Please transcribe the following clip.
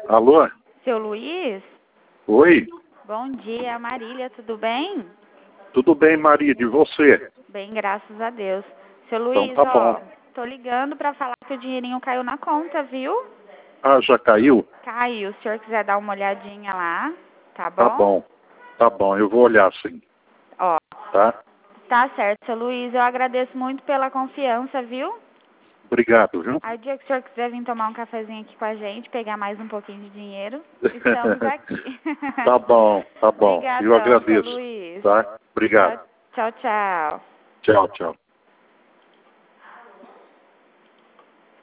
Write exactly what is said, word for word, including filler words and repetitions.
Alô? Seu Luiz? Oi? Bom dia, Marília, tudo bem? Tudo bem, Maria, de você? Bem, graças a Deus. Seu Então Luiz, tá ó, bom. tô ligando pra falar que o dinheirinho caiu na conta, viu? Ah, já caiu? Caiu, se o senhor quiser dar uma olhadinha lá, tá Tá bom? bom. Tá bom, eu vou olhar sim. Ó, Tá? tá certo, seu Luiz, eu agradeço muito pela confiança, viu? Obrigado, viu? Aí o dia que o senhor quiser vir tomar um cafezinho aqui com a gente, pegar mais um pouquinho de dinheiro, estamos aqui. Tá bom, tá bom. Eu Obrigadão, seu agradeço. Luiz. Tá? Obrigado. Tchau, tchau. Tchau, tchau.